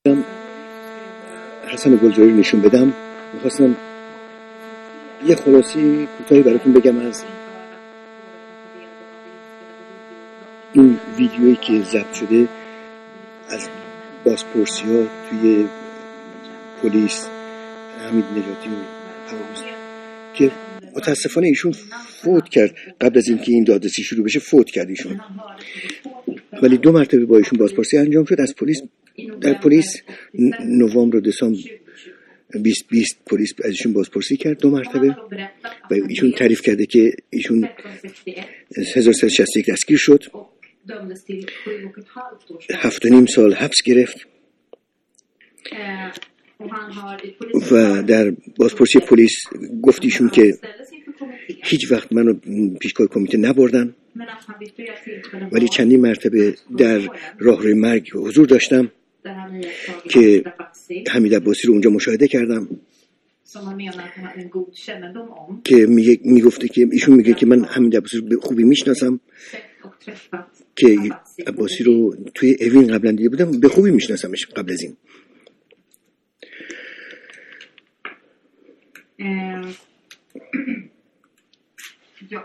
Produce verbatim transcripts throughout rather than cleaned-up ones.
حسن گلزاری نشون بدم. میخواستم یه خلاصی کوتاهی براتون بگم از این ویدیویی که ضبط شده از بازپرسی ها توی پلیس حمید نجاتی و پرویز که متاسفانه ایشون فوت کرد. قبل از اینکه این دادرسی شروع بشه فوت کرد ایشون، ولی دو مرتبه با ایشون بازپرسی انجام شد از پلیس. در پلیس نوامبر و دسامبر بیست بیست پلیس ازشون بازپرسی کرد دو مرتبه و ایشون تعریف کرده که ایشون هزار و سیصد و شصت و یک دستگیر شد، هفت و نیم سال حبس گرفت و در بازپرسی پلیس گفت ایشون که هیچ وقت منو پیشگاه کمیته نبردن، ولی چندین مرتبه در راهروی مرگ حضور داشتم که حمید عباسی رو اونجا مشاهده کردم که میگه میگفته که ایشون میگه که من حمید عباسی رو به خوبی میشناسم، که عباسی رو توی اوین قبلا دیده بودم، به خوبی میشناسمش قبل از این. Ja.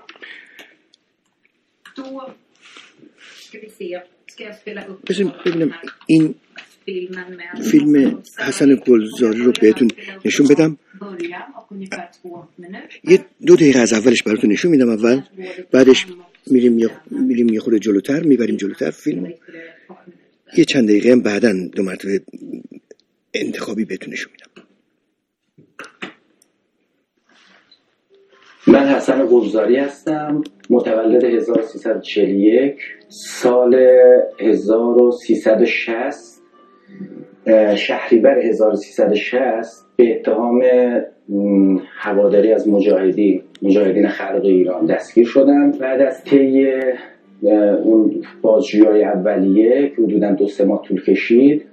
Då ska vi se. Ska jag spela upp ببینم این filmen med فیلم حسن گلزاری رو بهتون نشون بدم. یه دو دقیقه از اولش براتون نشون میدم اول، بعدش میریم یه میریم یه خورده جلوتر، میبریم جلوتر فیلم. یه چند دقیقه هم بعداً دو مرتبه انتخابی بهتون نشون میدم. من حسن گلزاری هستم، متولد هزار و سیصد و چهل و یک، سال هزار و سیصد و شصت شهریور هزار و سیصد و شصت به اتهام هواداری از مجاهدین مجاهدین خلق ایران دستگیر شدم. بعد از طی اون بازجویی‌های اولیه که حدوداً دو سه ماه طول کشید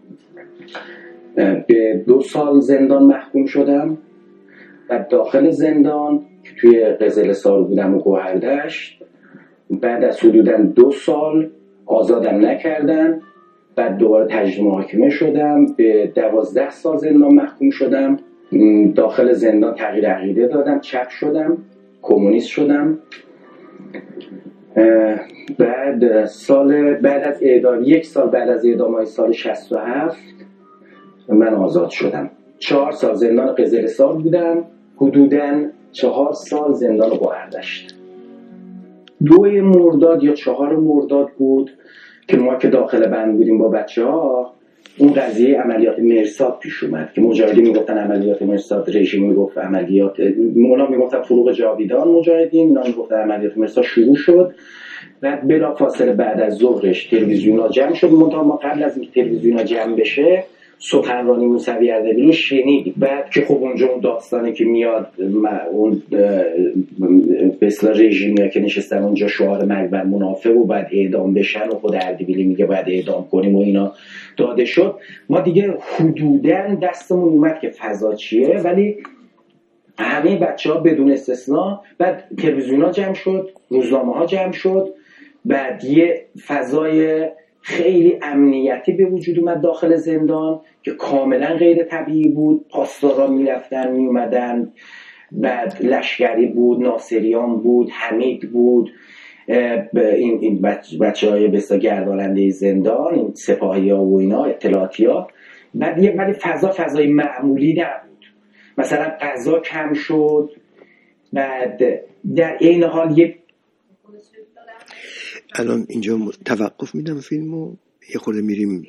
به دو سال زندان محکوم شدم و داخل زندان که توی قزلستان بودم و گوهردشت، بعد از حدوداً دو سال آزادم نکردن. بعد دوباره تجدید محاکمه شدم، به دوازده سال زندان محکوم شدم. داخل زندان تغییر عقیده دادم، چپ شدم، کمونیست شدم. بعد سال بعد از اعدام یک سال بعد از اعدام‌های سال شصت و هفت من آزاد شدم. چهار سال زندان قزلستان بودم، حدوداً چهار سال زندان گوهردشت. دو مرداد یا چهار مرداد بود که ما که داخل بند بودیم با بچه ها، اون قضیه عملیات مرصاد پیش اومد که مجاهدین میگفتن عملیات مرصاد، رژیم میگفت عملیات، اونا میگفتن فروغ جاویدان، مجاهدین اینا میگفتن عملیات مرصاد. شروع شد و بلا فاصله بعد از ظهرش تلویزیونا جمع شد. منتها ما قبل از اینکه تلویزیونا جمع بشه سخنرانی موسوی اردبیلی رو شنید. بعد که خب اونجا اون داستانی که میاد اون به اصطلاح رژیمیا که نشستن اونجا شعار مرگ بر منافق و بعد اعدام بشن و خود اردبیلی میگه بعد اعدام کنیم و اینا داده شد. ما دیگه حدوداً دستمون اومد که فضا چیه، ولی همه بچه‌ها بدون استثنا بعد تلویزیونا جمع شد، روزنامه‌ها جمع شد، بعد یه فضای خیلی امنیتی به وجود اومد داخل زندان که کاملا غیر طبیعی بود. پاسدارا میرفتن میومدن، بعد لشکری بود، ناصریان بود، حمید بود، این این بچه های بسیار گرداننده زندان، این سپاهی ها و اینا، اطلاعاتی ها. بعد یه ولی فضا فضای معمولی نبود. مثلا غذا کم شد. بعد در این حال یه الان اینجا توقف میدم فیلمو، یه خورده میریم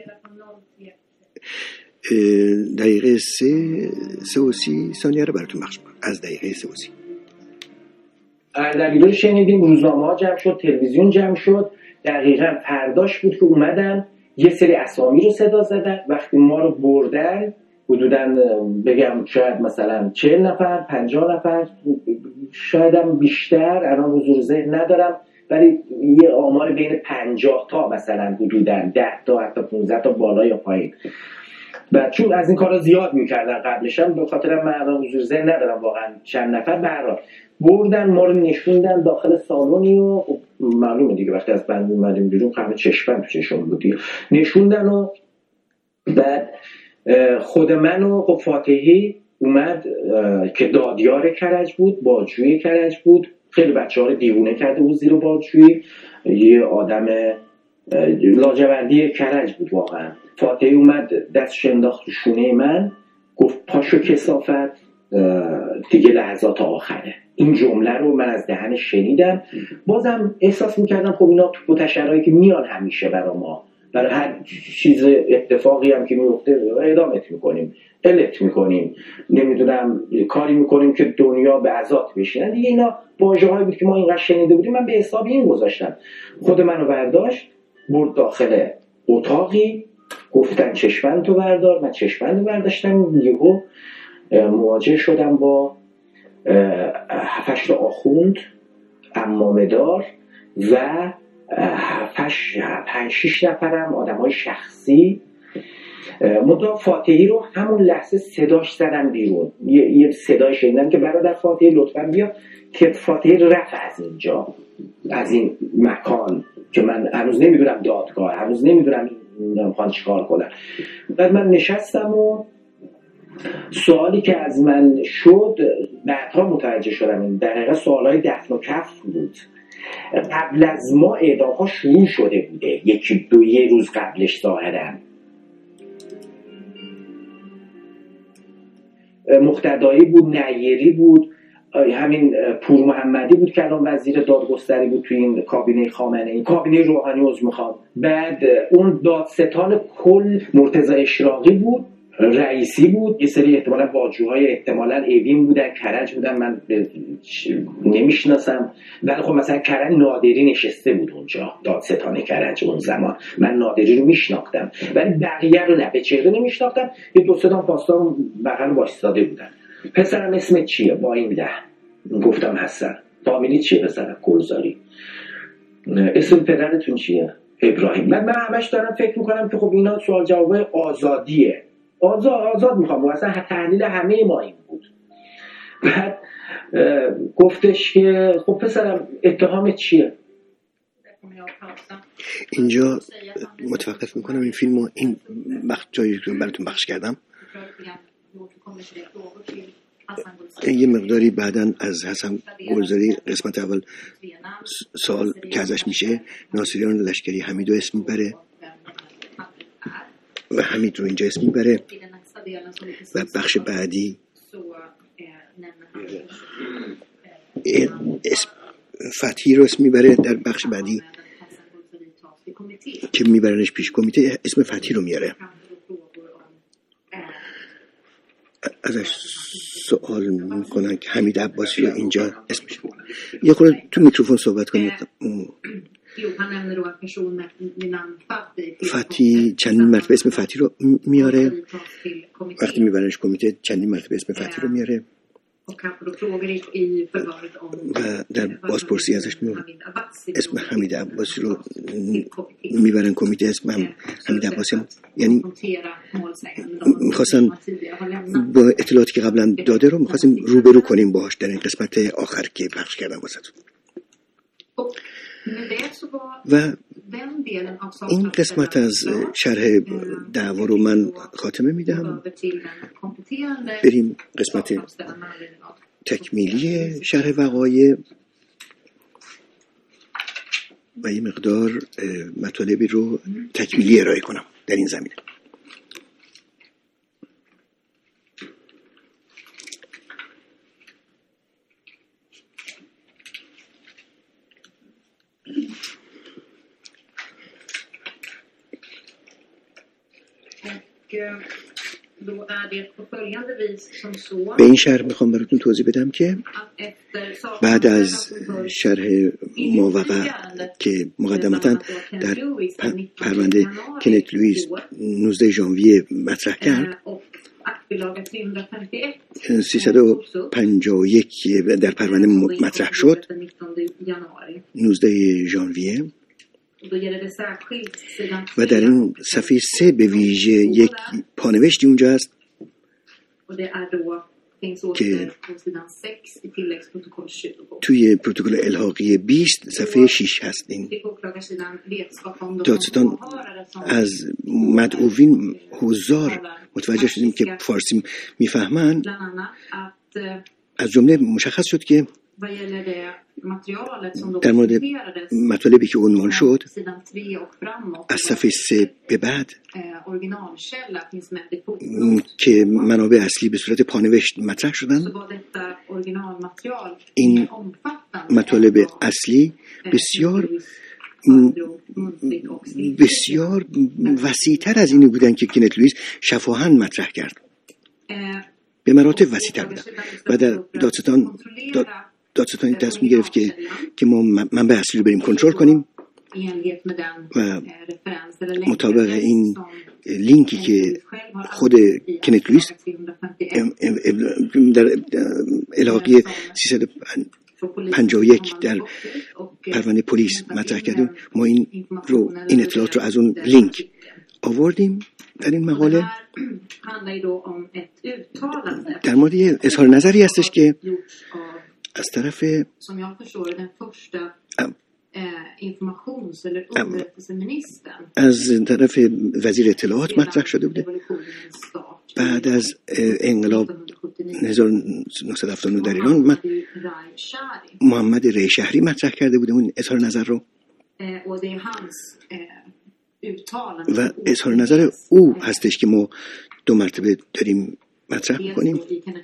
دقیقه سه سه و سی ثانیه رو براتون بخش کنم از دقیقه سه و سی. اردبیلی رو شنیدیم، روزنامه ها جمع شد، تلویزیون جمع شد. دقیقاً فرداش بود که اومدن یه سری اسامی رو صدا زدن. وقتی ما رو بردن حدوداً بگم شاید مثلا چهل نفر پنجاه نفر، شاید هم بیشتر، الان حضور ذهن ندارم، ولی یه آمار بین پنجاه تا مثلا حدوداً ده تا حتی پانزده تا بالا یا پایین. و چون از این کارا زیاد میکردن قبلش هم، به خاطر من الان حضور ذهن ندارم واقعا چند نفر، به هر حال بردن ما رو نشوندن داخل سالونی و معلومه دیگه وقتی از بند اومدیم بیرون همه چشمن تو چشم بود دیگه. نشوندن و بعد خود من و خب فاتحی اومد که دادیار کرج بود، بادجوی کرج بود، خیلی بچه ها رو دیوونه کرده بود زیر بادجویی، یه آدم لاجوردی کرج بود واقعا. فاتحی اومد دستش انداخت تو شونه من، گفت پاشو کثافت، دیگه لحظات آخره. این جمله رو من از دهنش شنیدم. بازم احساس میکردم خب اینا تو متشرایی که میان همیشه برا ما، برای هر چیز اتفاقی هم که میفته اعدامت میکنیم، علت میکنیم، نمیدونم کاری میکنیم که دنیا به عزات بشینن دیگه. اینا واژه هایی بود که ما اینقدر شنیده بودیم. من به حساب این گذاشتم. خود منو برداشت برد داخل اتاقی، گفتن چشمند تو بردار. من چشمند رو برداشتم. یهو مواجه شدم با هفتش آخوند عمامه دار و هفتش پنج شیش نفرم آدم های شخصی. مدام فاتحی رو همون لحظه صداش زدم بیرون. یه, یه صدای شنیدم که برادر فاتحی لطفاً بیا، که فاتحی رفت از اینجا، از این مکان که من هنوز نمیدونم دادگاه، هنوز نمیدونم میخوان چیکار کنن. بعد من نشستم و سوالی که از من شد بعدها متوجه شدم این در حقیقت سوالای دفن و کفن بود. قبل از ما اعدام‌ها شروع شده بوده، یکی دو یه روز قبلش ظاهراً. مقتدایی بود، نیری بود، همین پور محمدی بود که الان وزیر دادگستری بود توی این کابینه خامنه‌ای، کابینه روحانی عضو میخوام. بعد اون دادستان کل مرتضی اشراقی بود، رئیسی بود. یه سری احتمالاً باجوهای احتمالاً اوین بودن، کرج بودن، من نمیشناسم. ولی خب مثلا کرج نادری نشسته بود اونجا، دادستان کرج اون زمان. من نادری رو میشناختم ولی بقیه رو نه، به چهره نمیشناختم. یه دو سه تا پاسدار بغل وایساده بودن. پسرم اسمت چیه؟ با این ده. گفتم حسن. فامیلی چیه پسرم؟ گلزاری. اسم پدرتون چیه؟ ابراهیم. من من همش دارم فکر میکنم که خب اینا سوال جواب آزادیه، آزاد آزاد میخوام. اصلا تحلیل همه ما این بود. بعد گفتش که خب پسرم اتهامت چیه؟ اینجا متوقف میکنم این فیلمو، این وقت جایی که براتون بخش کردم یه مقداری بعداً از حسن گلزاری قسمت اول سوال که ازش میشه، ناصریان لشکری حمید رو اسم میبره و حمید رو اینجا اسم میبره و بخش بعدی اسم فتحی رو اسم میبره. در بخش بعدی که میبرنش پیش کمیته اسم فتحی رو میاره. ازش سوال میکنن که حمید عباسی رو اینجا اسمش یه خورده تو میکروفون صحبت کنید. فتحی چندین مرتبه اسم فتحی رو میاره، وقتی میبرنش کمیته چندین مرتبه اسم فتحی رو میاره و در بازپرسی ازش می اسم حمید عباسی رو میبرن کمیته. اسم هم حمید عباسی هم یعنی میخواستن با اطلاعاتی که قبلا داده رو میخواستیم روبرو کنیم باهاش در این قسمت آخر که پخش کردم واسهتون. و این قسمت از شرح دعوا رو من خاتمه میدم. بریم قسمت تکمیلی شرح وقایع و یه مقدار مطالبی رو تکمیلی ارائه کنم در این زمینه. به این شرح میخوام براتون توضیح بدم که بعد از شرح ماوقع که مقدمتاً در پرونده کنت لوئیس نوزده ژانویه مطرح کرد، سیصد و پنجاه و یک در پرونده مطرح شد نوزده ژانویه و در این صفحه سه به ویژه یک پانوشتی اونجا هست که توی پروتکل الحاقی بیست صفحه شش هستین. دادستان از مدعوین حضار متوجه شدیم که فارسی میفهمن. از جمله مشخص شد که در مورد مطالبی که عنوان شد از صفحه سه به بعد که منابع اصلی به صورت پانوشت مطرح شدن، این مطالب اصلی بسیار بسیار وسیع‌تر از اینی بودن که کینت لوئیس شفاهاً مطرح کرد. به مراتب وسیع‌تر بودن و در دادستان دادستانی تصمیم گرفت که که ما منبع اصلی رو بریم کنترل کنیم و مطابق این لینکی که خود کینت لوئیس در الحاقی سیصد و پنجاه و یک در پرونده پلیس مطرح کردیم، ما این رو این اطلاعات رو از اون لینک آوردیم در این مقاله. در مورد یه اظهار نظری هستش که از طرف از طرف وزیر اطلاعات مطرح شده بوده بعد از انقلاب هزار و نهصد و هفتاد و نه در ایران. محمد ری شهری مطرح کرده بوده اون اظهار نظر رو و اظهار نظر او هستش که ما دو مرتبه داریم مطرح می‌کنیم.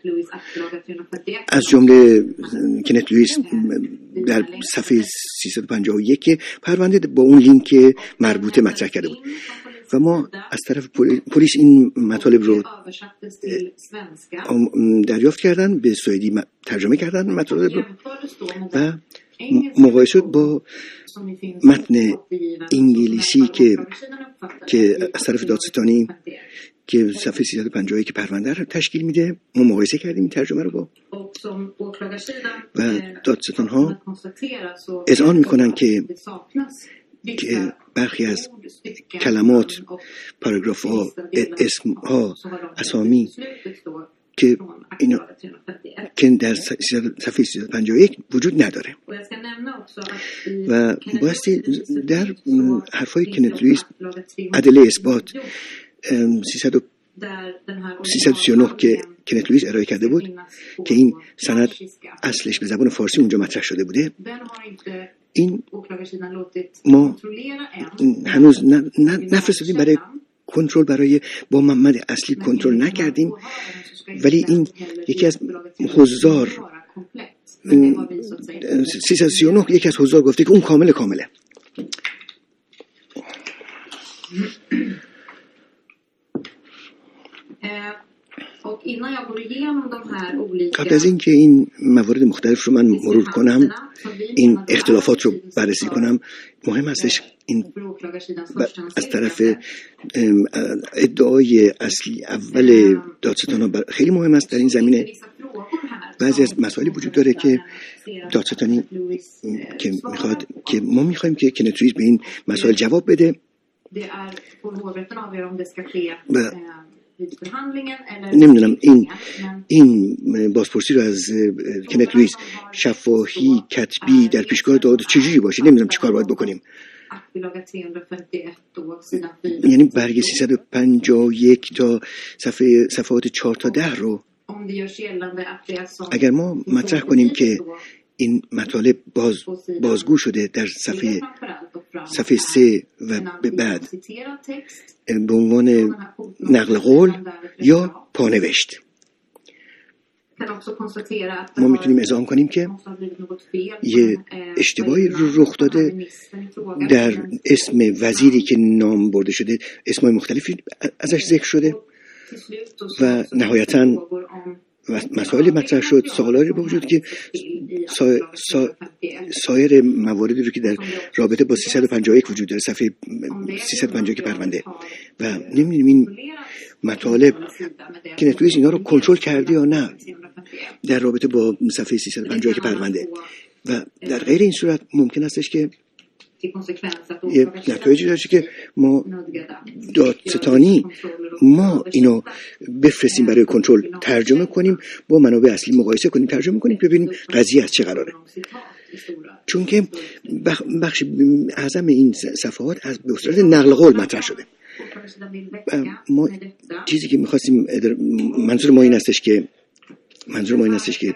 از جمله کینت لوئیس در صفحه سیصد و پنجاه و یک پرونده با اون لینک مربوطه مطرح کرده بود و ما از طرف پلیس این مطالب رو دریافت کردن، به سوئدی ترجمه کردن مطالب رو و مقایسه با متن انگلیسی که که از طرف دادستانی که صفحه سیصد و پنجاه و یک پرونده رو تشکیل میده، ما مقایسه کردیم این ترجمه رو با و دادستان ها اذعان میکنن که که برخی از کلمات، پاراگراف ها، اسم ها، اسامی که اینا که در صفحه سیصد و پنجاه و یک وجود نداره و بایستی در حرفای کینت لوئیس ادله اثبات سیصد و سی و نه که کینت لوئیس ارائه کرده بود که این سند اصلش به زبان فارسی اونجا مطرح شده بوده، این ما هنوز نفرستادیم برای کنترل، برای با محمد اصلی کنترل نکردیم، ولی این یکی از حضار سیصد و سی و نه یکی از حضار گفته که اون کامل کامله. قبل از این که این موارد مختلف رو من مرور کنم، این اختلافات رو بررسی کنم، مهم هستش این از طرف ادعای اصلی اول دادستان خیلی مهم است در این زمینه. بعضی از مسائلی وجود داره که دادستانی که میخواد که ما میخوایم که کینت لوئیس به این مسائل جواب بده و نمیدونم این این بازپرسی رو از کینت لوئیس شفاهی کتبی در پیشگاه داد چجوری باشه، نمیدونم چیکار باید بکنیم. یعنی برگ سیصد و پنجاه و یک تا صفحه صفحات چهار تا ده رو اگر ما مطرح کنیم که این مطالب باز بازگو شده در صفحه صفحه سه و به بعد به عنوان نقل قول یا پانوشت، ما میتونیم اذعان کنیم که یه اشتباهی رو رخ داده در اسم وزیری که نام برده شده، اسمای مختلفی ازش ذکر شده و نهایتاً مسائل مطرح شد، سوالاتی به وجود که سا... سا... سایر مواردی رو که در رابطه با سیصد و پنجاه و یک وجود داره، صفحه سیصد و پنجاه و یک پرونده و نمیدونیم این مطالب کینت لوئیس اینا رو کنترل کرده یا نه در رابطه با صفحه سیصد و پنجاه و یک پرونده و در غیر این صورت ممکن استش که یه نتایجی داشته که ما دادستانی ما اینو بفرستیم برای کنترل، ترجمه کنیم، با منابع اصلی مقایسه کنیم، ترجمه کنیم، ببینیم قضیه از چه قراره. چون که بخش اعظم این صفحات از به صورت نقل قول مطرح شده. ما چیزی که می‌خواستیم، منظور ما این هستش که منظور ما این هستش که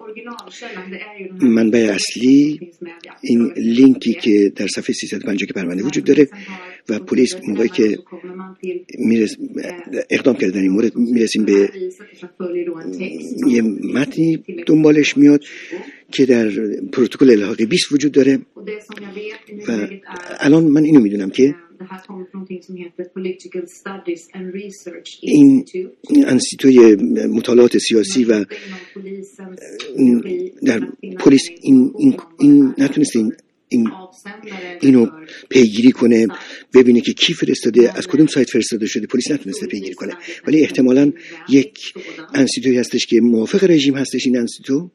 منبع اصلی این لینکی که در صفحه سیصد و پنجاه که پرونده وجود داره و پلیس موقعی که میرس اقدام کرده در این مورد میرسیم به یه متنی دنبالش میاد که در پروتکل الحاقی بیست وجود داره و الان من اینو میدونم که این انستیتوی مطالعات سیاسی و در پلیس این, این, این نتونسته این, این اینو پیگیری کنه، ببینه که کی فرستاده، از کدوم سایت فرستاده شده. پلیس نتونسته پیگیری کنه، ولی احتمالاً یک انستیتوی هستش که موافق رژیم هستش این انستیتو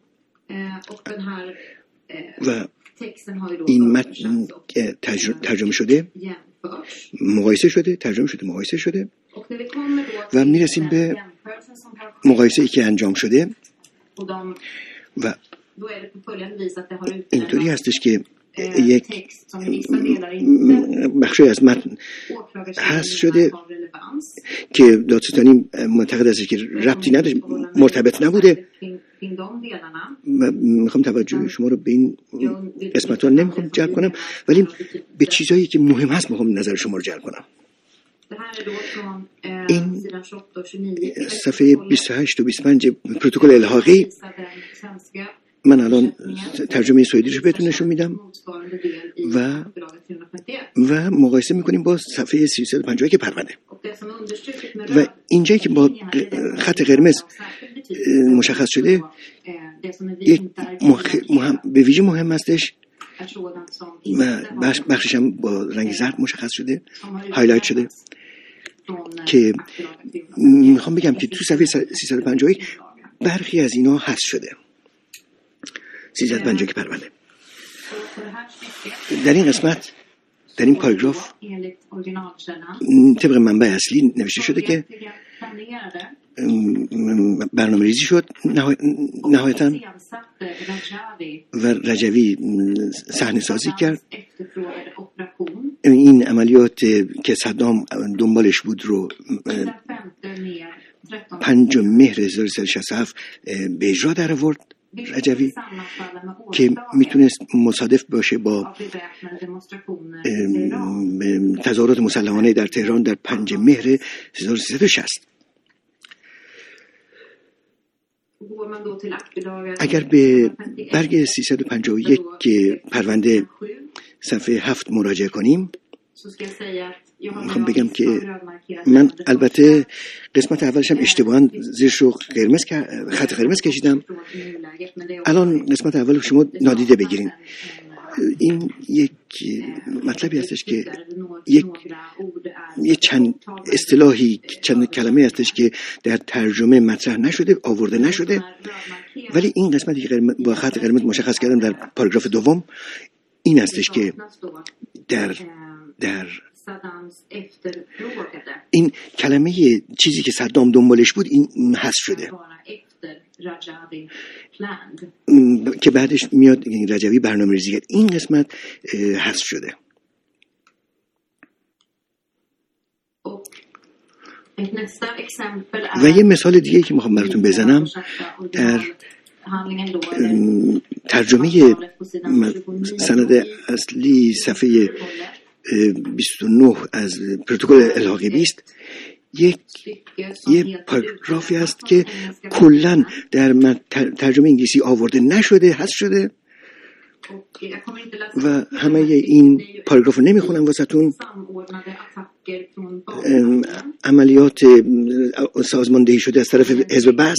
و این متن ترجمه شده، مقایسه شده، ترجمه شده، مقایسه شده و میرسیم به مقایسه ای که انجام شده و اینطوری هستش که یک بخشی از متن حذف شده که دادستانی معتقد است که ربطی نداشت، مرتبط نبوده. میخوام توجه شما رو به این قسمت ها نمیخوام جلب کنم، ولی به چیزایی که مهم هست میخوام نظر شما رو جلب کنم. این صفحه بیست و هشت و بیست و پنج پروتکل الحاقی، من الان ترجمه سوئدی رو بهتون نشون میدم و و مقایسه میکنیم با صفحه سیصد و پنجاه که پرونده و اینجایی که با خط قرمز مشخص شده یک مهم به ویژه مهم هستش و بخشش هم با رنگ زرد مشخص شده، هایلایت شده، که میخوام بگم که تو صفحه سیصد و پنجاه برخی از اینا حذف شده. سیصد و پنجاه که پرونده در این قسمت، در این پاراگراف طبق منبع اصلی نوشته شده که برنامه ریزی شد نهایتاً و رجوی صحنه سازی کرد. این عملیات که صدام دنبالش بود رو پنجم مهر هزار و سیصد و شصت و هفت به اجرا در آورد رجوی، که میتونست مصادف باشه با تظاهرات مسلحانه در تهران در پنجم مهر هزار و سیصد و شصت. اگر به برگ سیصد و پنجاه و یک که پرونده صفحه هفت مراجعه کنیم، میخوام بگم که من البته قسمت اولش هم اشتباهاً زیرش رو قرمز خط قرمز کشیدم. الان قسمت اول رو شما نادیده بگیرین. این یک مطلبی هستش که یک یک چند اصطلاحی، چند کلمه هستش که در ترجمه مطرح نشده، آورده نشده، ولی این قسمتی که با خط قرمز مشخص کردم در پاراگراف دوم این هستش که در در این کلمه چیزی که صدام دنبالش بود این حذف شده که بعدش میاد رجوی برنامه ریزی کرد. این قسمت حذف شده. و یه مثال دیگه که میخوام براتون بزنم، در ترجمه سند اصلی صفحه بیست و نه از پروتکل الحاقی بیست یک یه پاراگرافی است که کلاً در ترجمه انگلیسی آورده نشده، حذف شده و همه این پاراگراف رو نمیخونم واسهتون. عملیات سازماندهی شده از طرف حزب بعث.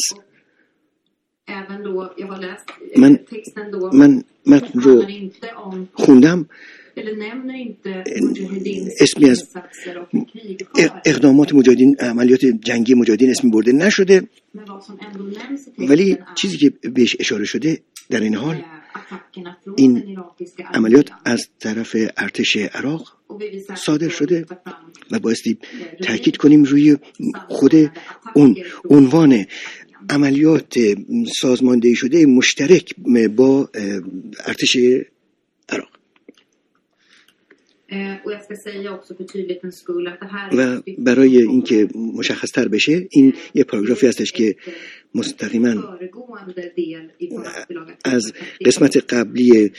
من من متن رو خوندم، اسمی از اقدامات مجاهدین، عملیات جنگی مجاهدین اسمی برده نشده، ولی چیزی که بهش اشاره شده در این حال این عملیات از طرف ارتش عراق صادر شده و بایستی تاکید کنیم روی خود اون عنوان عملیات سازماندهی شده مشترک با ارتش عراق. و برای اینکه مشخص تر بشه این یه پاراگرافی هستش که مستقیما از قسمت قبلی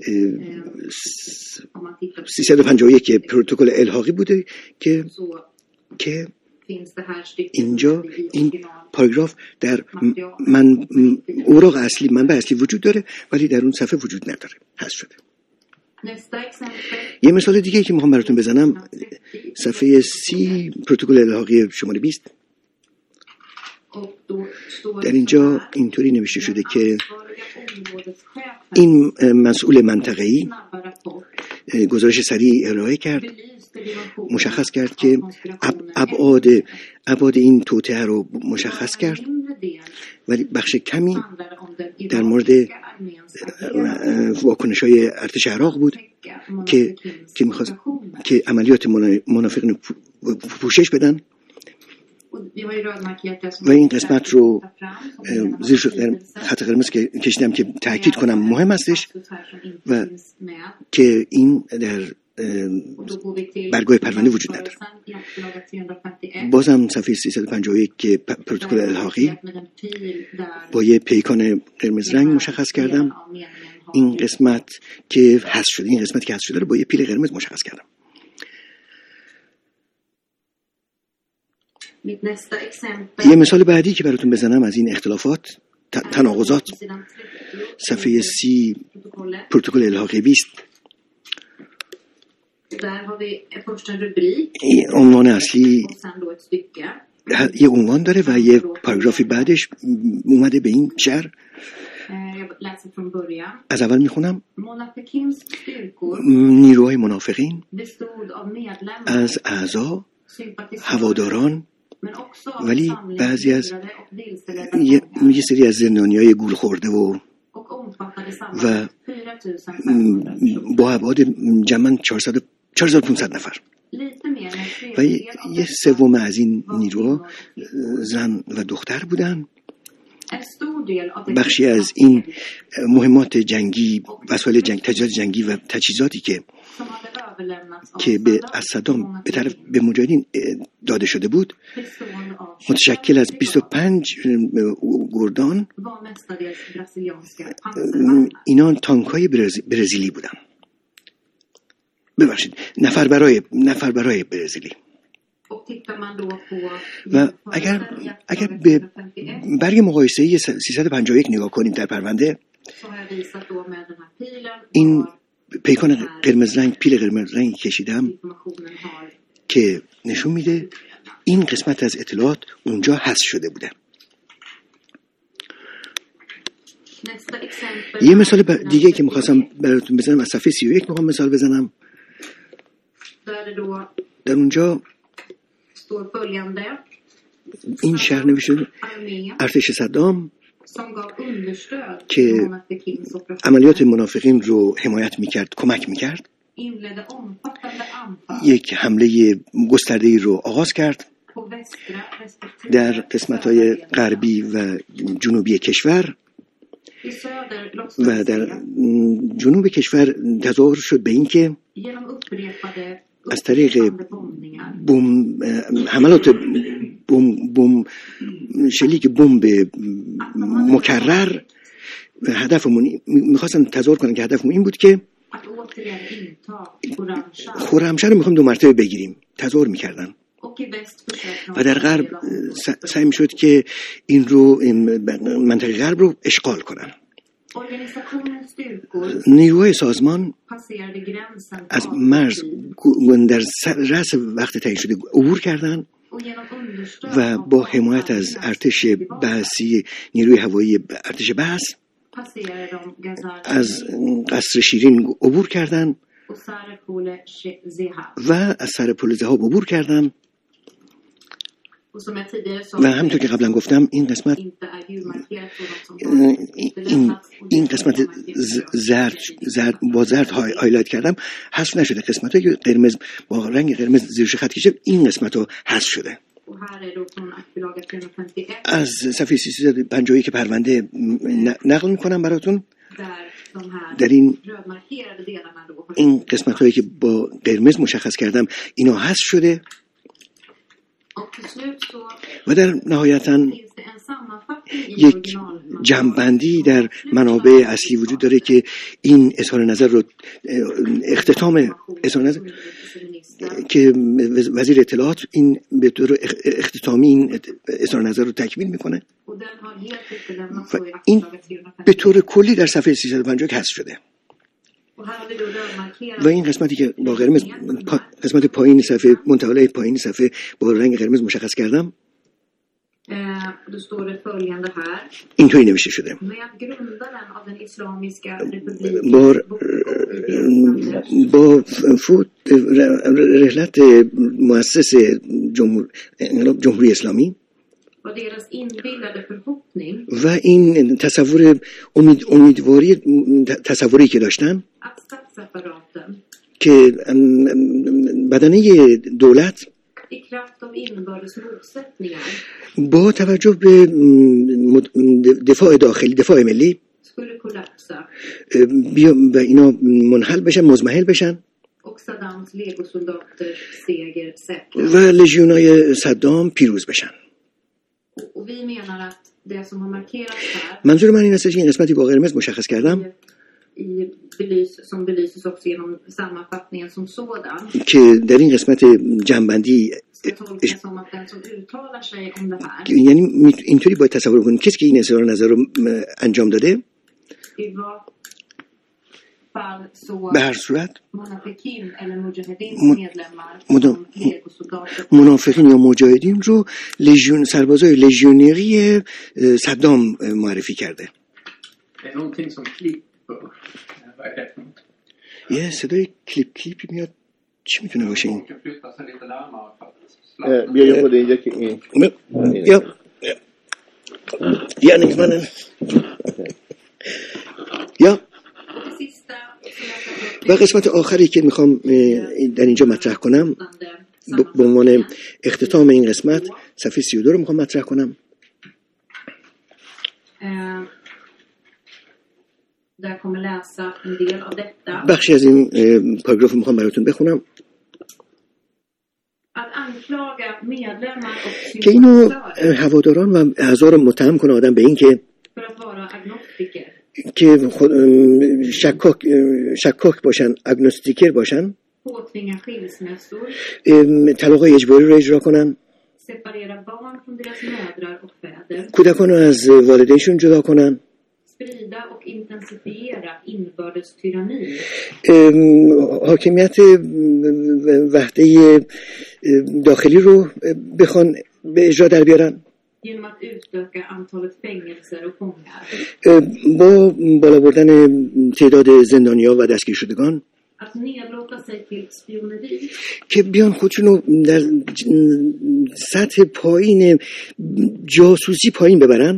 سیصد و پنجاه و یک پروتکل الحاقی بوده که که اینجا این پاراگراف در من اوراق اصلی منبع اصلی وجود داره ولی در اون صفحه وجود نداره، حذف شده. یه مثال دیگه که میخوام براتون بزنم صفحه سی پروتکل الحاقی شماره بیست. در اینجا اینطوری نوشته شده که این مسئول منطقه‌ای گزارش سریع ارائه کرد، مشخص کرد که ابعاد ابعاد این توطئه رو مشخص کرد ولی بخش کمی در مورد واکنش‌های ارتش عراق بود که که می‌خواست که عملیات منافقین پوشش بدن و این قسمت رو زیر خط قرمز که کشیدم که تاکید کنم مهم هستش و که این در برگاه پرونده وجود نداره. بازم صفحه سیصد و پنجاه و یک که پروتکل الحاقی با یه پیکان قرمز رنگ مشخص کردم، این قسمت که حذف شده این قسمت که حذف شده رو با یه پیل قرمز مشخص کردم. یه مثال بعدی که براتون بزنم از این اختلافات تناقضات صفحه سی پروتکل الحاقی بیست. عنوان اصلی یه عنوان داره و یه پاراگرافی بعدش اومده به این شعر. از اول میخونم. نیروهای منافقین از اعضا، هواداران ولی بعضی از یه, یه سری از زندانیای گول خورده و و با ابعاد جمعاً چهارصد و پانصد نفر و یه سوم از این نیروها زن و دختر بودن. بخشی از این مهمات جنگی، وسایل جنگ، تجهیزات جنگی و تجهیزاتی که که به از صدام به طرف به مجاهدین داده شده بود متشکل از بیست و پنج گردان. اینا تانک‌های برزیلی بودن. ببخشید نفر برای نفر برای برزیلی. و اگر اگر به برگ مقایسه‌ای سیصد و پنجاه و یک نگاه کنیم در پرونده، این پیکان قرمز رنگ پیل قرمز رنگ کشیدم که نشون میده این قسمت از اطلاعات اونجا حذف شده بوده. یه مثال دیگه که می‌خواستم براتون بزنم از صفحه سی و یک می‌خوام مثال بزنم. در اونجا این شهر نوشته ارتش صدام که عملیات منافقین رو حمایت میکرد، کمک میکرد، یک حمله گسترده‌ای رو آغاز کرد در قسمت‌های غربی و جنوبی کشور و در جنوب کشور تظاهر شد به این که از طریق بوم حملات بوم بوم شلیک بمب مکرر هدفمون می‌خواستن تظاهر کنن که هدفمون این بود که خرمشهر رو می‌خوایم دو مرتبه بگیریم، تظاهر می‌کردن و در غرب سعی می‌شد که این رو منطقه غرب رو اشغال کنن. نیروهای سازمان از مرز در رأس وقت تعیین شده عبور کردند و با حمایت از ارتش بعثی نیروی هوایی ارتش بعث از قصر شیرین عبور کردند و از سر پل ذهاب عبور کردند و همونطور که قبلا گفتم این قسمت این این قسمت زرد زرد با زرد هایلایت کردم حذف نشده. قسمتی که قرمز با رنگ قرمز زیرش خط کشیده این قسمت رو حذف شده. از صفحه سیصد و پنجاه و یک که پرونده نقل میکنم براتون. در این این قسمت هایی که با قرمز مشخص کردم اینا حذف شده و در نهایتاً یک جمع‌بندی در منابع اصلی وجود داره که این اظهار نظر رو اختتام اظهار نظر که وزیر اطلاعات این به طور اختتامی این اظهار نظر رو تکمیل میکنه و این به طور کلی در صفحه سیصد و پنجاه حذف شده. و این قسمتی که با قرمز پا، قسمت پایین صفحه منتهای پایین صفحه با رنگ قرمز مشخص کردم اینطوری نوشته شده: با با فوت رحلت مؤسس جمهور جمهوری اسلامی و این تصور امید امیدواری تصوری که داشتن که بدنه دولت با توجه به دفاع داخلی دفاع ملی بیا و اینا منحل بشن مزمحل بشن و لژیونای صدام پیروز بشن. منظور من این است که این قسمتی با قرمز مشخص کردم که در این قسمت جنبندی یعنی اینطوری باید تصور کنید کسی که این اظهار نظر رو انجام داده به هر صورت منافقین یا مجاهدین رو لژیون سربازای لژیونری صدام معرفی کرده. یه صدای کلیپ کلیپی میاد، چی میتونه باشه این؟ بیا یه خود اینجا که این یا یا نگمانن یا و قسمت آخری که میخوام در اینجا مطرح کنم به عنوان اختتام این قسمت صفحه سی و دو رو میخوام مطرح کنم. بخشی از این پاراگراف میخوام براتون بخونم که اینو هواداران و اعضا رو متهم کنه آدم به این که که خود شکاک شکاک باشن، اگنوستیکر باشن، طلاق‌های اجباری رو اجرا کنن، کودکان رو از والدینشون جدا کنن، حاکمیت وحده داخلی رو بخوان به اجرا در بیارن، با بالا بردن تعداد زندانی‌ها و دستگیر شدگان که بیان خودشونو در سطح پایین جاسوسی پایین ببرن،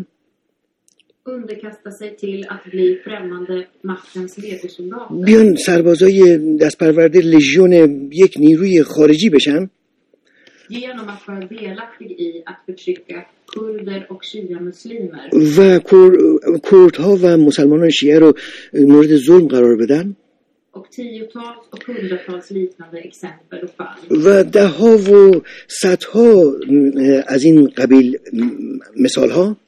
بیان سربازای دست پرورده لژیون یک نیروی خارجی بشن و کردها و مسلمانان شیعه رو مورد ظلم قرار بدن و ده ها و صدها از این قبیل مثال ها.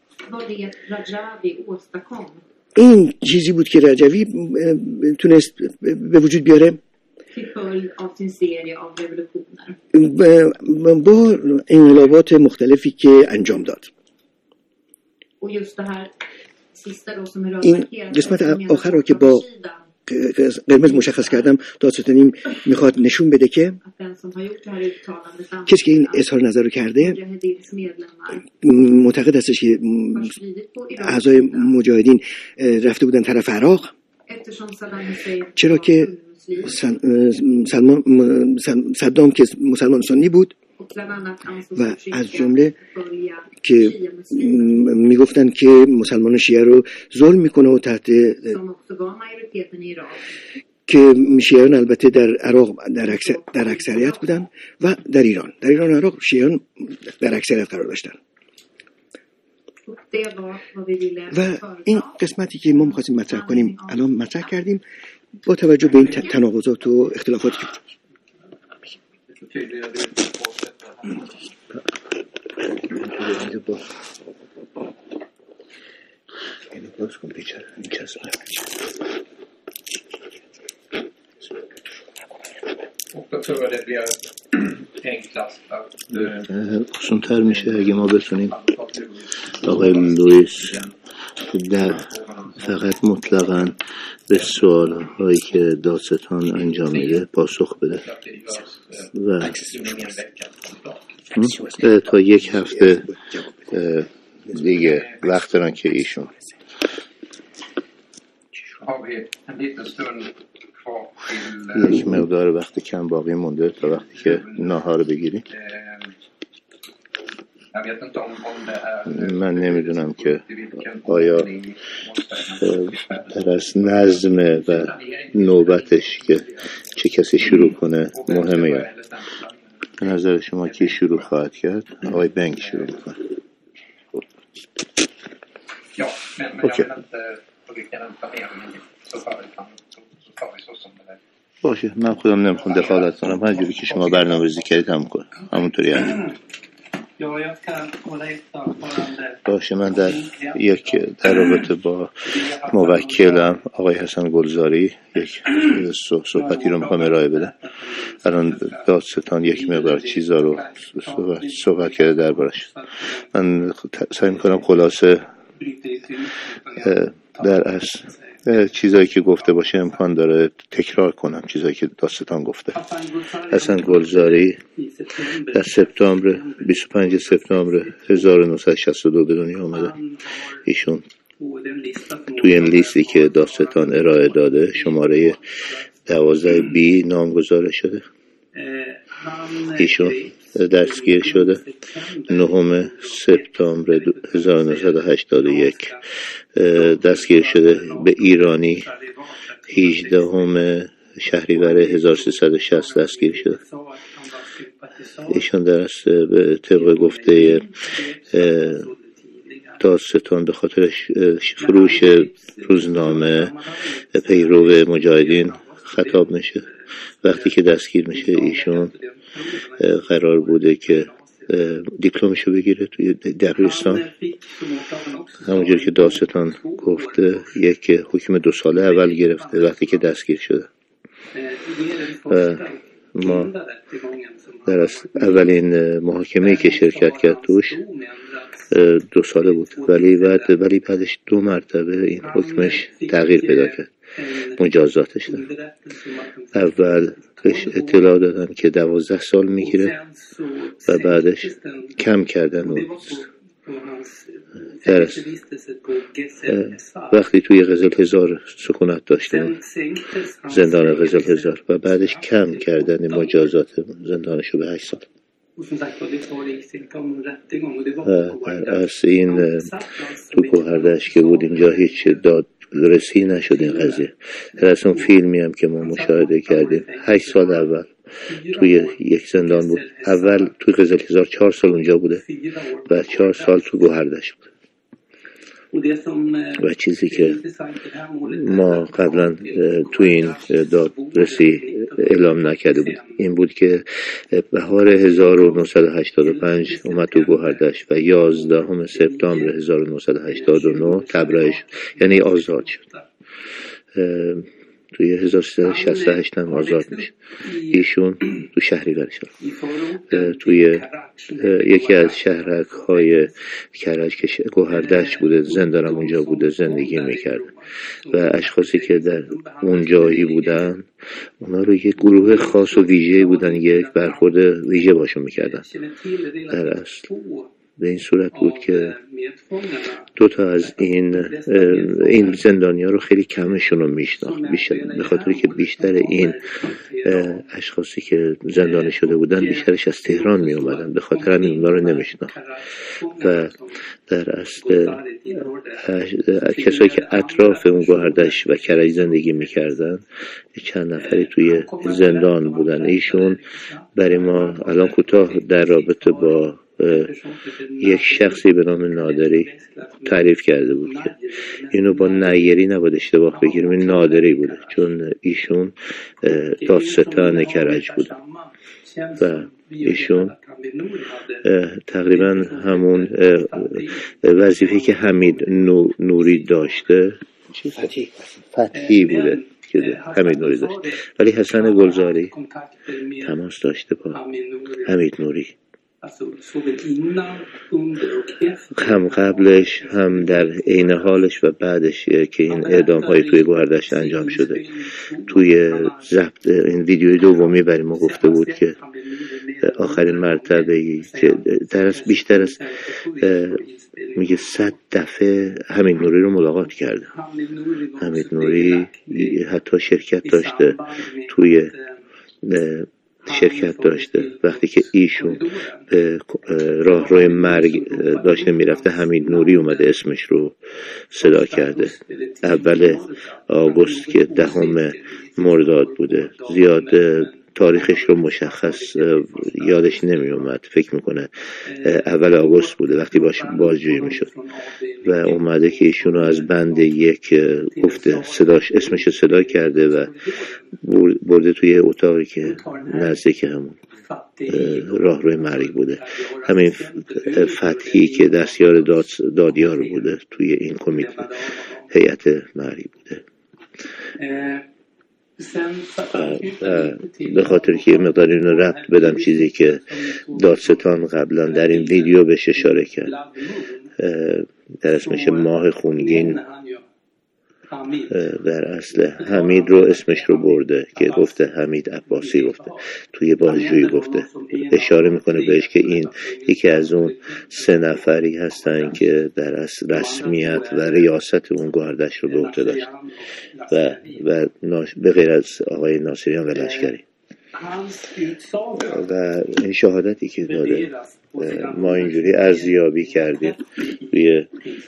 این چیزی بود که رجوی تونست به وجود بیاره با انقلابات مختلفی که انجام داد. این قسمت آخر رو که با قرمز مشخص کردم دادستانی میخواد نشون بده که کسی که این اظهار نظر رو کرده معتقد هستش که اعضای مجاهدین رفته بودن طرف عراق، چرا که سلمان صدام که مسلمان سنی بود و از جمله که میگفتن که مسلمان شیعه رو ظلم میکنه و تحت که شیعیان البته در عراق در, اکثر در اکثریت بودن و در ایران در ایران و عراق شیعیان در اکثریت قرار داشتن. و این قسمتی که ما می‌خواستیم مطرح کنیم الان مطرح کردیم با توجه به این تناقضات و اختلافاتی که då tror jag det blir enklast att آسان‌تر میشه اگه ما بتونیم آقای لوئیس در فقط مطلقاً به سوال‌هایی که دادستان انجام میده پاسخ بده و تا یک هفته دیگه وقت دارن که ایشون یک مقدار وقت کم باقی مونده تا وقتی که ناهار بگیریم. من نمیدونم که آیا در از نظم و نوبتش که چه کسی شروع کنه مهمه یا به نظر شما کی شروع خواهد کرد؟ آقای بنگ شروع میکنه. اوکی. باشه من خودم نمیخوام دخالت کنم، هر جوری که شما برنامه‌ریزی کردید هم کنم همونطوری انجام. باشه من در یک در رابطه با موکلم آقای حسن گلزاری یک صحبتی رو میخوام ارائه بدم. الان دادستان یک مقدار چیزا رو صحبت, صحبت کرده دربارش. من سعی میکنم خلاصه در اصل چیزایی که گفته باشه امکان داره تکرار کنم چیزایی که دادستان گفته. حسن گلزاری در سپتامبر بیست و پنج سپتامبر هزار و نهصد و شصت و دو به دنیا آمده. ایشون توی این لیستی که دادستان ارائه داده شماره دوازده بی نامگذاری شده. ایشون دستگیر شده نهم سپتامبر هزار و نهصد و هشتاد و یک، دستگیر شده به ایرانی هجدهم شهریور هزار و سیصد و شصت دستگیر شده. ایشون در به طبق گفته دادستان به خاطر فروش روزنامه پیرو مجاهدین خطاب میشه. وقتی که دستگیر میشه ایشون قرار بوده که دیپلمشو بگیره توی دبیرستان. همونجور که دادستان گفته یک حکم دو ساله اول گرفته وقتی که دستگیر شده. و ما در اولین محاکمه‌ای که شرکت کرد توش دو ساله بود ولی بعد ولی بعدش دو مرتبه این حکمش تغییر پیدا کرد، مجازاتش داد. اول بهش اطلاع دادن که دوازده سال میگیره و بعدش کم کردن و درست وقتی توی غزل هزار سکونت داشتیم زندان غزل هزار و بعدش کم کردن مجازات زندانشو به هشت سال. در اصل این تو گوهردشت که بود اینجا هیچ داد رسی نشد این قضیه. در اصلا فیلمی هم که ما مشاهده کردیم هشت سال اول توی یک زندان بود. اول توی غزل هزار چهار سال اونجا بوده و چهار سال تو گوهردشت بود. و چیزی که ما قبلا تو این دادرسی اعلام نکرده بود این بود که بهار هزار و نهصد و هشتاد و پنج اومد تو گوهردشت و یازدهم سپتامبر هزار و نهصد و هشتاد و نه تبرئه شد، یعنی آزاد شد. توی هزار و سیصد و شصت و هشت هم آزاد میشه. ایشون تو شهریور شد توی یکی از شهرک های کرج که گوهردشت بوده، زندانم اونجا بوده زندگی میکرد و اشخاصی که در اونجایی بودن اونا رو یک گروه خاص و ویژه بودن، یک برخورد ویژه باشون میکردن. در اصل به این صورت بود که دو تا از این این زندانیا رو خیلی کمشون رو میشناخت، به خاطر که بیشتر این اشخاصی که زندانی شده بودن بیشترش از تهران می اومدن، به خاطر همین اونا رو نمیشناخت. و در اصل کسایی که اطراف اون گوهردش و کرج زندگی میکردن چند نفری توی زندان بودن. ایشون برای ما الان کوتاه در رابطه با یک شخصی به نام نادری تعریف کرده بود که اینو با نیری نباید اشتباه بگیریم، این نادری بوده، چون ایشون دادستان کرج بوده و ایشون تقریبا همون وظیفه که حمید نوری داشته فتحی فتحی بوده که حمید نوری داشت، ولی حسن گلزاری تماس داشته با حمید نوری هم قبلش هم در عین حالش و بعدش که این اعدام های توی گوهردشت انجام شده. توی ضبط این ویدیوی دومی برای ما گفته بود که آخرین مرتبه که درست بیشتر از میگه صد دفعه حمید نوری رو ملاقات کرده. حمید نوری حتی شرکت داشته توی شرکت داشته وقتی که ایشون به راهروی مرگ داشته میرفته، حمید نوری اومده اسمش رو صدا کرده. اول آگوست که دهم مرداد بوده، زیاد تاریخش رو مشخص یادش نمی اومد، فکر میکنه اول آگوست بوده وقتی باش بازجویی میشد و اومده که ایشون رو از بند یک گفته صداش اسمش رو صدا کرده و برده توی اتاقی که نزدیک همون راهروی مرگ بوده. همین فتحی که دستیار داد دادیار بوده توی این کمیته هیئت مرگ بوده. به خاطر که یه مقدار اینو ربط بدم چیزی که دادستان قبلا در این ویدیو بهش اشاره کرد، در اسمش ماه خونگین، در اصل حمید رو اسمش رو برده که گفته حمید عباسی، گفته توی بازجویی گفته اشاره میکنه بهش که این یکی از اون سه نفری هستن که در اصل رسمیت و ریاست اون گاردش رو به عهده داشت و و به غیر از آقای ناصریان و لشکری. و این شهادتی که داده ما اینجوری ارزیابی کردیم روی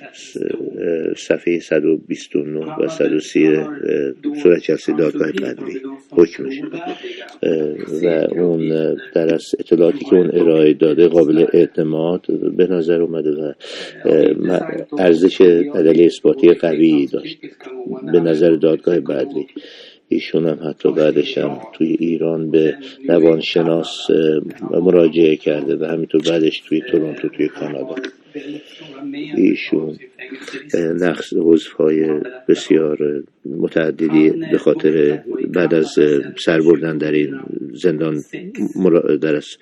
صفحه صد و بیست و نه و صد و سی صورت جلسه دادگاه بدوی حکمش و اون در از اطلاعاتی که اون ارائه داده قابل اعتماد به نظر اومده و ارزش ادله اثباتی قوی داشت به نظر دادگاه بدوی. ایشون هم حتی بعدش هم توی ایران به روانشناس مراجعه کرده و همینطور بعدش توی تورنتو توی کانادا. ایشون نقص عضوهای بسیار متعددی به خاطر بعد از سر بردن در این زندان در از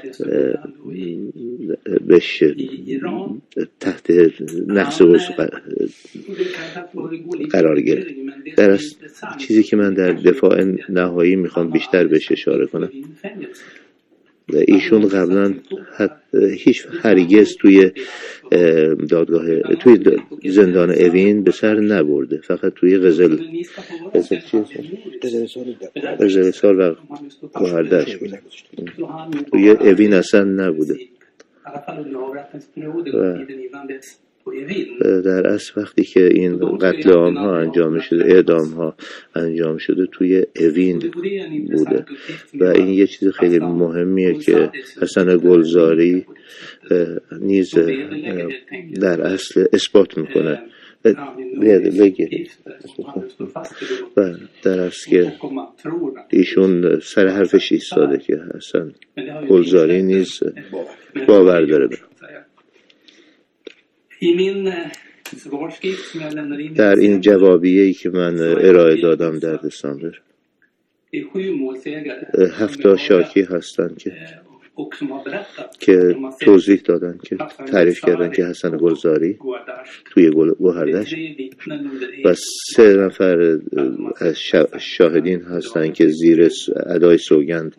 بهش تحت نقص عضو قرار گرفت. در از چیزی که من در دفاع نهایی میخوام بیشتر بهش اشاره کنم، ایشون قبلا هیچ هرگز توی دادگاه توی زندان اوین به سر نبرده، فقط توی غزل غزل غزل سال و گوهردش بود، توی اوین اصلا نبوده. و در اصل وقتی که این قتل عام ها انجام شده، اعدام ها انجام شده توی اوین بوده و این یه چیز خیلی مهمیه که حسن گلزاری نیز در اصل اثبات میکنه بگیرید و در اصل که ایشون سر حرفش ایستاده که حسن گلزاری نیز باور داره. در این جوابیه‌ای که من ارائه دادم در دسامبر هفت شاکی هستن که که توضیح دادن که تعریف کردن که حسن گلزاری توی گوهردش و سه نفر از شاهدین هستن که زیر ادای سوگند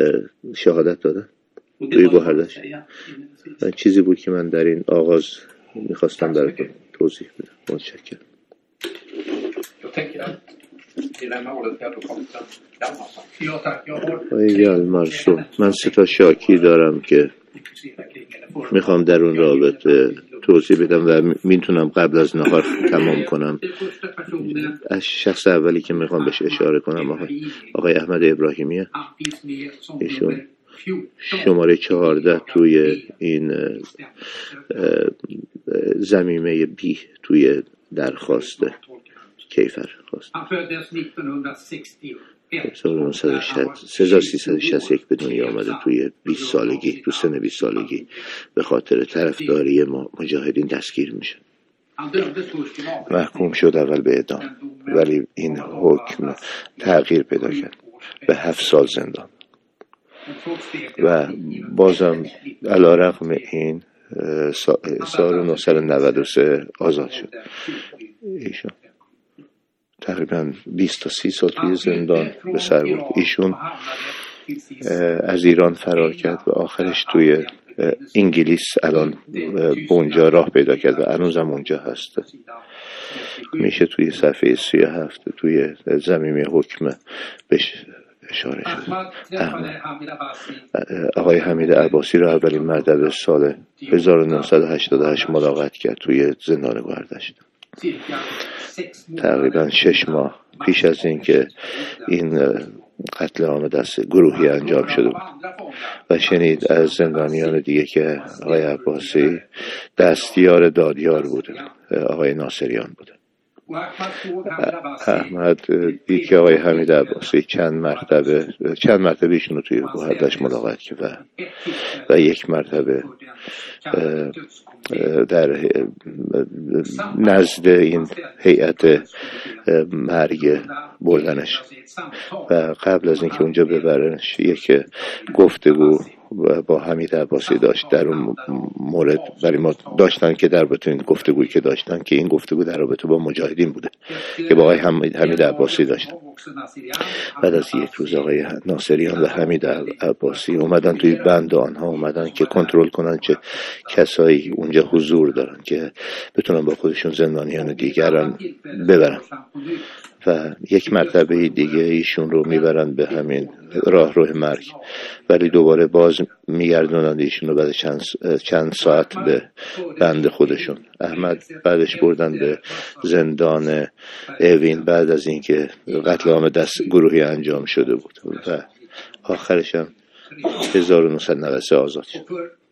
شهادت دادن توی گوهردش. چیزی بود که من در این آغاز میخواستم براتون توضیح بدم. متشکرم. Jag tänker att i det här målet jag då kommit till Hjalmarsson. Ja tack, jag har... آقای یلمرسون، من سه تا شاکی دارم که میخوام در اون رابطه توضیح بدم و میتونم قبل از نهار تمام کنم. از شخص اولی که میخوام بهش اشاره کنم آقای, آقای احمد ابراهیمیه. ایشون شماره چهارده توی این ضمیمه بی توی درخواست کیفر خواست هزار و سیصد و شصت و یک به دنیا آمده. توی بیست سالگی، تو سن بیست سالگی به خاطر طرفداری ما مجاهدین دستگیر میشه. محکوم شد اول به اعدام، ولی این حکم تغییر پیدا کرد به هفت سال زندان و بازم علی رغم این سال نهصد و نود و سه آزاد شد. ایشون تقریبا بیست تا سی سال توی زندان به سر برد. ایشون از ایران فرار کرد و آخرش توی انگلیس الان به اونجا راه پیدا کرد و هنوزم اونجا هست. میشه توی صفحه سی و هفت توی ضمیمه حکم بهش اشاره شد. آقای حمید عباسی را اولین مرتبه سال هزار و نهصد و هشتاد و هشت ملاقات کرد توی زندان گوهردشت. تقریبا شش ماه پیش از این که این قتل عام دست گروهی انجام شده بود و شنید از زندانیان دیگه که آقای عباسی دستیار دادیار بوده، آقای ناصریان بوده. احمد دید که آقای حمید عباسی چند مرتبه چند مرتبه ایشون رو توی گوهردشت ملاقات کرد و, و یک مرتبه در نزد این هیئت مرگ بردنش و قبل از اینکه اونجا ببرنش یک گفتگو با حمید عباسی داشت. در اون مورد برای ما داشتن که در رابطه این گفتگویی که داشتن که این گفتگو در رابطه با مجاهدین بوده که با آقای حمید عباسی داشتن. بعد از یک روز آقای ناصریان و حمید عباسی اومدن توی بند آنها اومدن که کنترل کنن چه کسایی اونجا حضور دارن که بتونن با خودشون زندانیان دیگران ببرن و یک مرتبه دیگه ایشون رو میبرن به همین راه روی مرگ، ولی دوباره باز میگردونن ایشون رو بعد چند, چند ساعت به بند خودشون. احمد بعدش بردن به زندان اوین بعد از اینکه قتل عام دست گروهی انجام شده بود و آخرش هم هزار و نهصد و نود و سه آزاد شد.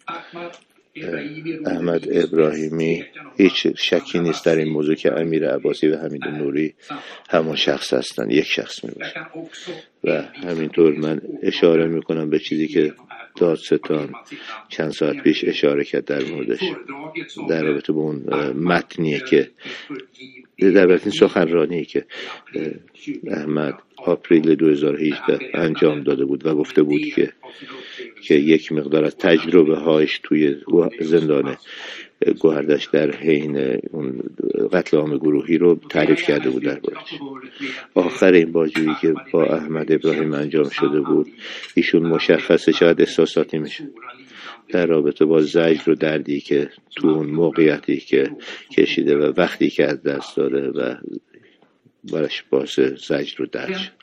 احمد ابراهیمی هیچ شکی نیست در این موضوع که امیر عباسی و حمید نوری همون شخص هستن، یک شخص میباشن و همینطور من اشاره میکنم به چیزی که دادستان چند ساعت پیش اشاره کرد در موردش در رابطه با اون متنیه که در رابطه سخنرانی که احمد آپریل دو هزار و هجده انجام داده بود و گفته بود که که یک مقدار از تجربه هایش توی زندان گوهردشت در حین اون قتل عام گروهی رو تعریف کرده بود در بارش. آخر این بازجویی که با احمد ابراهیم انجام شده بود ایشون مشخصه شاید احساساتی میشه در رابطه با زجر و دردی که تو اون موقعیتی که کشیده و وقتی که از دست داده و برش باعث زجر و درد شد.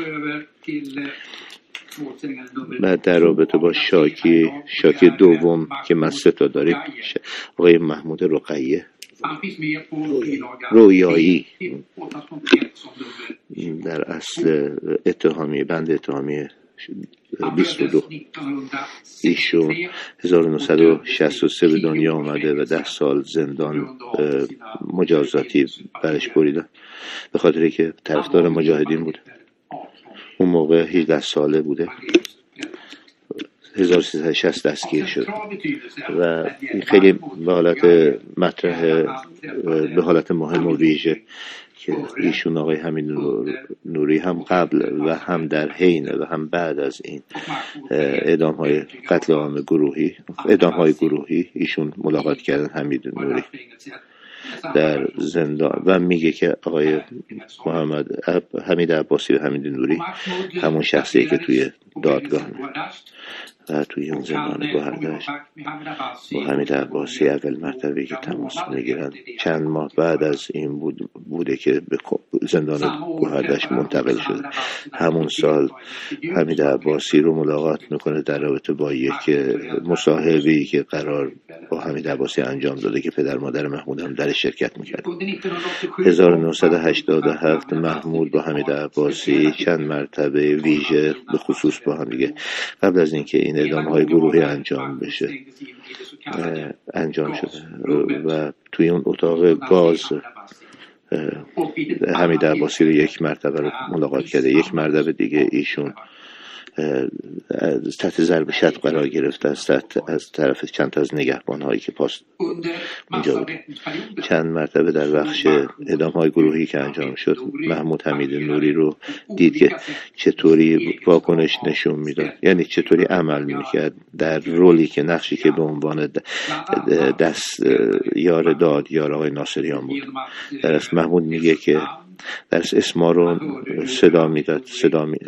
بعد در رابطه با شاکی شاکی دوم که من سه تا داریم آقای محمود رقیه رویایی در اصل اتهامی بند اتهامی بیست و دو ایشون هزار و نهصد و شصت و سه به دنیا آمده و ده سال زندان مجازاتی برش بریدن به خاطری که طرفدار مجاهدین بود. اون موقع هجده ساله بوده. هزار و سیصد و شصت دستگیر شد و خیلی به حالت مطرح به حالت مهم و ویژه که ایشون آقای حمید نوری هم قبل و هم در حین و هم بعد از این اعدام های قتل عام گروهی اعدام های گروهی ایشون ملاقات کردن حمید نوری در زندان و میگه که آقای محمد حمید عباسی و حمید نوری همون شخصیه که توی دادگاه و توی اون زندان گوهردشت با حمید عباسی اول مرتبه که تماس میگیرن چند ماه بعد از این بود بوده که به زندان گوهردشت منتقل شد. همون سال حمید عباسی رو ملاقات میکنه در رابطه با یک مصاحبه‌ای که قرار با حمید عباسی انجام داده که پدر مادر محمود هم در شرکت میکرد. هزار و نهصد و هشتاد و هفت محمود با حمید عباسی چند مرتبه ویژه به خصوص با هم دیگه قبل از اینکه این اعدام‌های گروهی انجام بشه انجام شده و توی اون اتاق گاز حمید عباسی رو یک مرتبه رو ملاقات کرده. یک مرتبه دیگه ایشون تحت ضرب شد قرار گرفته است از طرف چند تا از نگهبان هایی که پاس اینجا بود. چند مرتبه در بخش اعدام های گروهی که انجام شد محمود حمید نوری رو دید که چطوری واکنش نشون میداد، یعنی چطوری عمل میکرد در رولی که نقشی که به عنوان دست یار داد یار آقای ناصریان بود. در اصل محمود میگه که در اسما رو صدا میداد، صدا می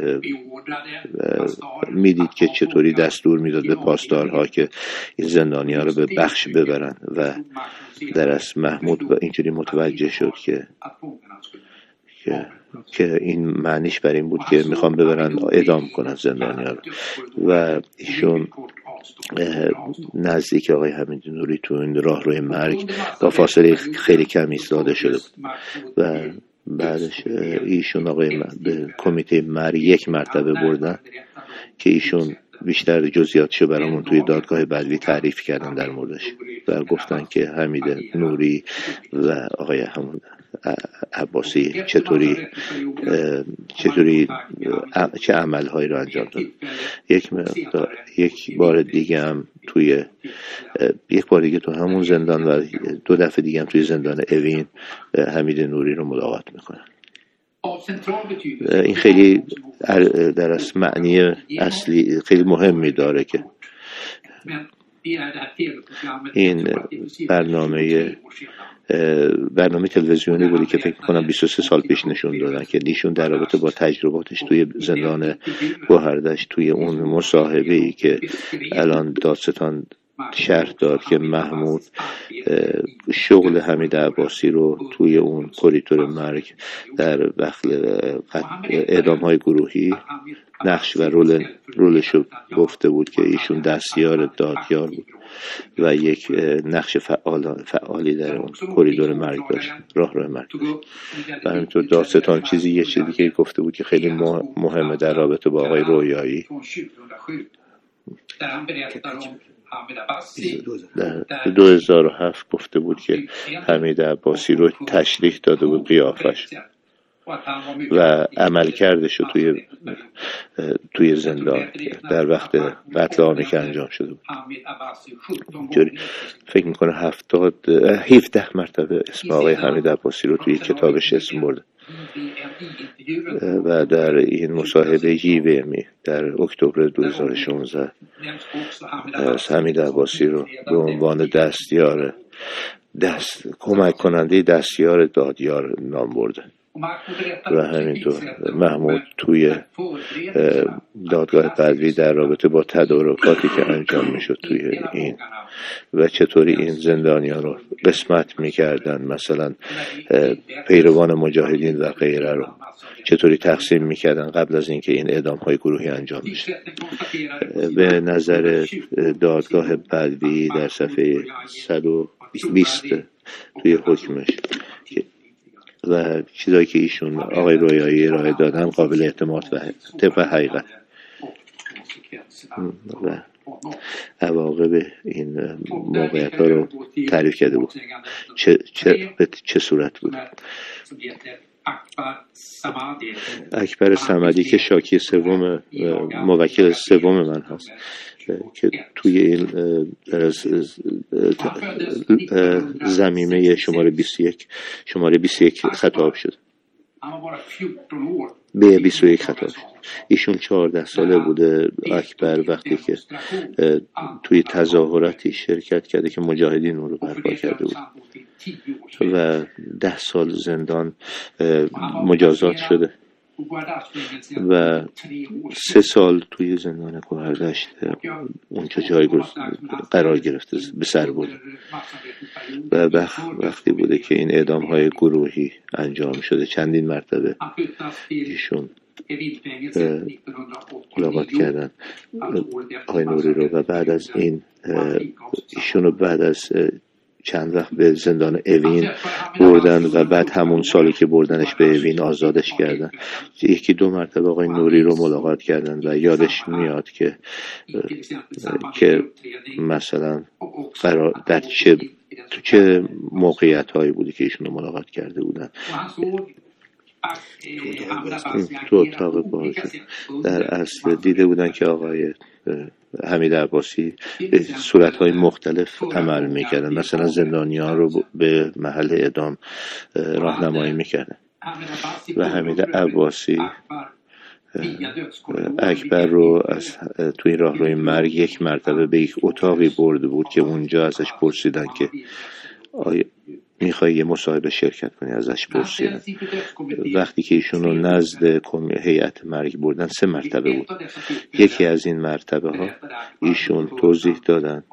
میدید که چطوری دستور میداد به پاسدارها که این زندانی ها رو به بخش ببرن و در اصل محمود اینجوری متوجه شد که که که این معنیش بر این بود که میخوام ببرن اعدام کنن زندانی ها رو و ایشون نزدیک آقای حمید نوری تو این راه روی مرگ با فاصله خیلی کم ایستاده شده بود و بعدش ایشون آقای به کمیته مرگ یک مرتبه بردن که ایشون بیشتر جزئیاتشو برامون توی دادگاه بدوی تعریف کردن در موردش و گفتن که حمید نوری و آقای همون عباسی چطوری چطوری چه عملهایی رو انجام داد. یک یک بار دیگه هم توی یک بار دیگه تو همون زندان و دو دفعه دیگه هم توی زندان اوین حمید نوری رو ملاقات میکنن. این خیلی در اصل معنی اصلی خیلی مهمی داره که این برنامه برنامه تلویزیونی بودی که فکر کنم بیست و سه سال پیش نشون دادن که ایشون در رابطه با تجرباتش توی زندان گوهردشت توی اون مصاحبه‌ای که الان دادستان شرح داد که محمود شغل حمید عباسی رو توی اون کوریدور مرگ در وقت اعدام‌های گروهی نقش و رول رولشو گفته بود که ایشون دستیار دادیار بود و یک نقش فعال فعالی در اون کوریدور مرگ داشت، راه راه مرگ داشت. و همینطور دادستان چیزی یه چیزی که گفته بود که خیلی مهمه در رابطه با آقای رویایی در دو هزار و هفت گفته بود که حمید عباسی رو تشریح داده بود قیافش و عمل کردش رو توی توی زندان در وقت قتل عامی که انجام شده بود. اینجوری فکر میکنه هفتاد هفده مرتبه اسم آقای حمید عباسی رو توی کتابش اسم برده و در این مصاحبه جیومی در اکتبر دو هزار و شانزده حمید عباسی رو به عنوان دستیار دست کمک کننده دستیار دادیار نام برده و همینطور محمود توی دادگاه بدوی در رابطه با تدارکاتی که انجام میشد توی این و چطوری این زندانیان رو قسمت میکردن، مثلا پیروان مجاهدین و غیره رو چطوری تقسیم میکردن قبل از اینکه این اعدام های گروهی انجام بشه. به نظر دادگاه بدوی در صفحه صد و بیست توی حکمش و چیزایی که ایشون آقای رویایی ارائه دادن قابل اعتماد و طبق حقیقت و عواقب این موقعیت ها رو تعریف کرده بود چه, چه, به چه صورت بود. اکبر صمدی که شاکی سوم موکل سوم من هست که توی این زمینه شماره بیست و یک شماره بیست و یک خطاب شد، به بیست و یک خطاب شد. ایشون چهارده ساله بوده اکبر وقتی که توی تظاهراتی شرکت کرده که مجاهدین اون رو برپا کرده بود و ده سال زندان مجازات شده و سه سال توی زندان گوهردشت اونجا جایگزین قرار گرفته به سر بود و وقتی بوده که این اعدام های گروهی انجام شده. چندین مرتبه ایشون ملاقات کردن آقای نوری رو و بعد از این ایشون رو بعد از چند وقت به زندان اوین بردن و بعد همون سالی که بردنش به اوین آزادش کردن. یکی دو مرتبه آقای نوری رو ملاقات کردن و یادش میاد که که مثلا در چه تو چه موقعیت هایی بودی که ایشون رو ملاقات کرده بودن. تو اتاق باز در اصل دیده بودن که آقای حمید عباسی به صورتهای مختلف عمل میکردن. مثلا زندانیان رو به محل اعدام راهنمایی میکردن و حمید عباسی اکبر رو از توی راهروی مرگ یک مرتبه به یک اتاقی برده بود که اونجا ازش پرسیدن که آیا میخوای یه مصاحبه شرکت کنی. ازش پرسیدن. وقتی که ایشون رو نزد هیئت مرگ بردن سه مرتبه بود. یکی از این مرتبه ها ایشون توضیح دادن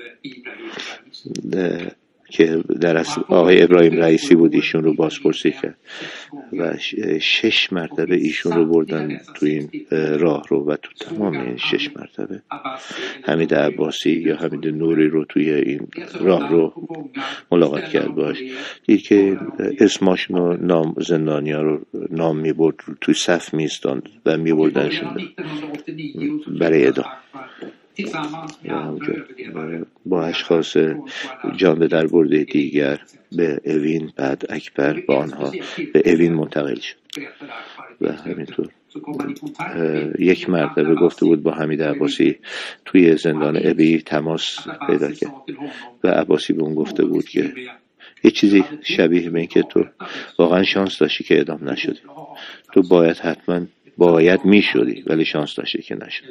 که در اصل آقای ابراهیم رئیسی بود ایشون رو بازپرسی کرد و شش مرتبه ایشون رو بردن تو این راه رو و تو تمام این شش مرتبه حمید عباسی یا حمید نوری رو توی این راه رو ملاقات کرد باش. دید که اسماشون رو نام زندانیا رو نام می برد توی صف می استاند و می بردنشون برای اعدام. با اشخاص جان به در برده دیگر به اوین، بعد اکبر با آنها به اوین منتقل شد و همینطور یک مرتبه گفته بود با حمید عباسی توی زندان ابی تماس پیدا کرد و عباسی به اون گفته بود که یه چیزی شبیه به این که تو واقعا شانس داشتی که اعدام نشدی، تو باید حتما باید می شدی ولی شانس داشتی که نشدی.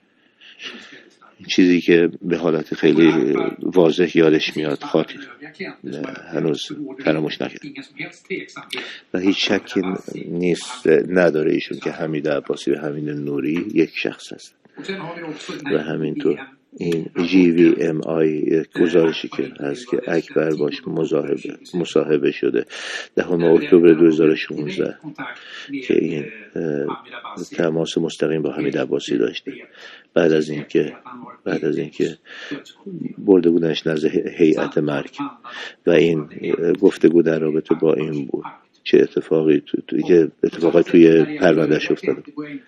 چیزی که به حالت خیلی واضح یادش میاد، خاطر هنوز فراموش نکرد و هیچ شکی نیست نداره ایشون که حمید عباسی و حمید نوری یک شخص هست. و همینطور این جی وی ام آی گزارشی که هست که اکبر باش مصاحبه مصاحبه شده دهم اکتبر دو هزار و شانزده که این تماس مستقیم با حمید عباسی داشته بعد از اینکه بعد از اینکه برده بودنش نزد هیئت مرگ و این گفتگو در رابطه با این بود چه اتفاقی تو تو اتفاقی توی پروندهش افتاده.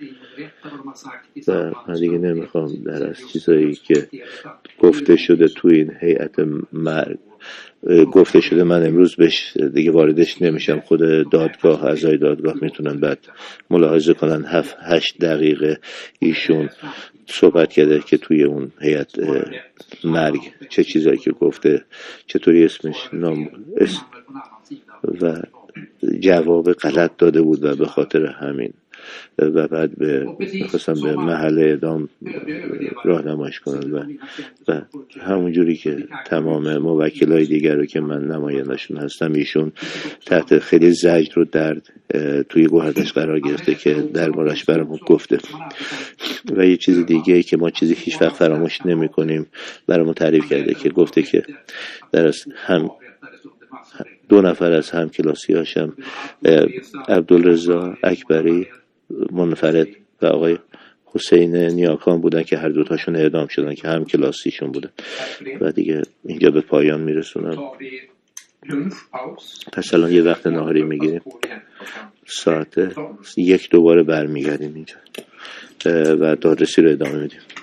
و من دیگه نمیخوام در از چیزایی که گفته شده توی این هیئت مرگ گفته شده من امروز بهش دیگه واردش نمیشم. خود دادگاه اعضای دادگاه میتونن بعد ملاحظه کنن. هفت هشت دقیقه ایشون صحبت کرده که توی اون هیئت مرگ چه چیزایی که گفته، چطوری اسمش نام اسم و جواب غلط داده بود و به خاطر همین و بعد به می‌خواستم به محل اعدام راهنماییش کنن و, و همون جوری که تمام موکلای دیگر رو که من نمایندشون هستم ایشون تحت خیلی زجر و درد توی گوهردشت قرار گرفته که دربارش برامون گفته. و یه چیز دیگه ای که ما چیزی هیچ وقت فراموش نمی کنیم برامون تعریف کرده که گفته که در از هم دو نفر از هم کلاسی هاشم عبدالرضا اکبری منفرد و آقای حسین نیاکان بودن که هر دوتاشون اعدام شدن که هم کلاسیشون بودن. و دیگه اینجا به پایان میرسونم. پس الان یه وقت ناهاری میگیریم، ساعت یک دوباره برمیگردیم اینجا و دادرسی رو ادامه میدیم.